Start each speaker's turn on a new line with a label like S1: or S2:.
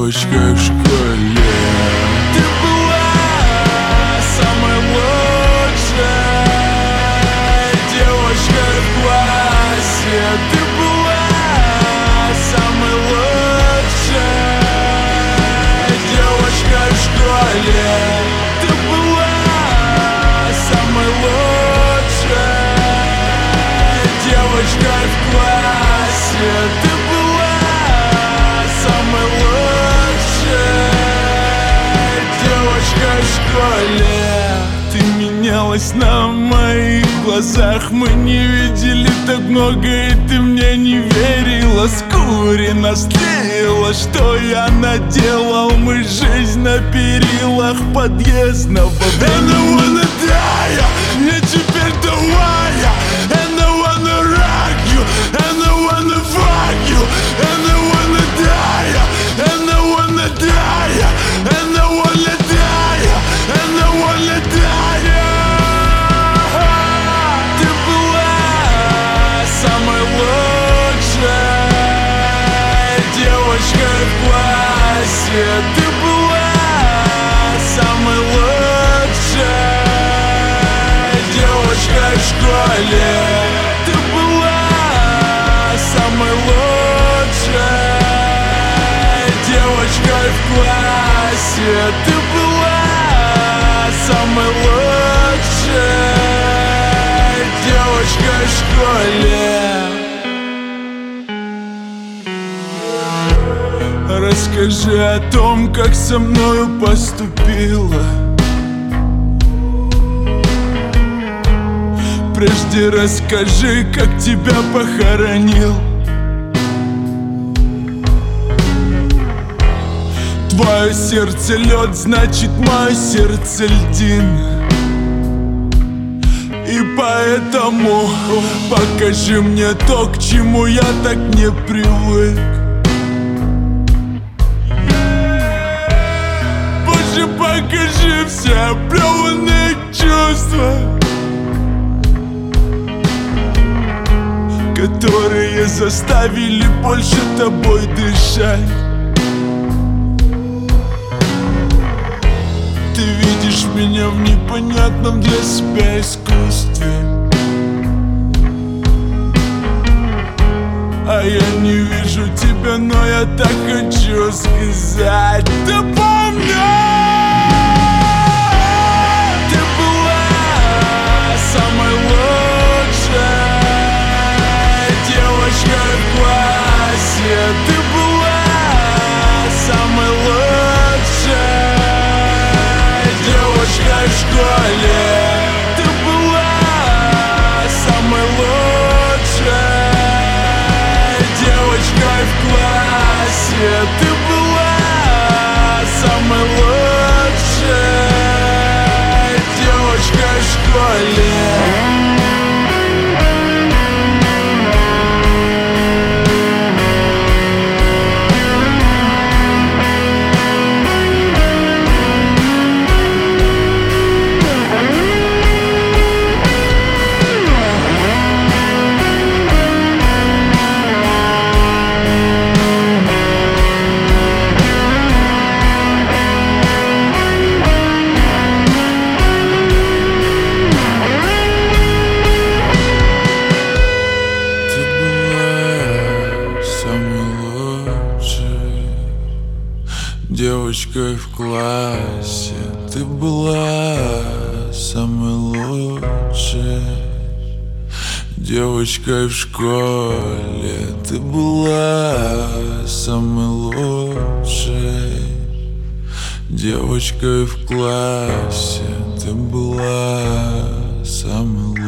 S1: девочкой в школе. Ты была самой лучшей девочкой в классе. Ты была самой лучшей девочкой в школе. Ты была самой лучшей девочкой в классе. Ты была самой лучшей девочкой в школе. Ты менялась на моих глазах. Мы не видели так много, и ты мне не верила. Скурено склеила, что я наделал. Мы жизнь на перилах подъездного. And I wanna die, мне теперь давай. And I wanna rock you, and I wanna fuck you, and I wanna die, and I wanna die, and I wanna die, and I wanna die. Ты была самой лучшей девочкой в классе. Ты была самой лучшей девочкой в школе. Ты была самой лучшей девочкой в классе. Ты была самой лучшей девочкой в школе. Расскажи о том, как со мною поступила. Прежде расскажи, как тебя похоронил твое сердце лед, значит мое сердце льдин. И поэтому покажи мне то, к чему я так не привык. Боже, покажи все оплеванные чувства, которые заставили больше тобой дышать. Ты видишь меня в непонятном для себя искусстве, а я не вижу тебя, но я так хочу сказать. Ты помнишь? Ты была самой лучшей девочкой в классе. Ты была самой лучшей девочкой в школе. Ты была самой лучшей девочкой в классе. Ты была самой лучшей девочкой в школе. Девочкой в классе. Ты была самой лучшей девочкой в школе. Ты была самой лучшей девочкой в классе. Ты была самой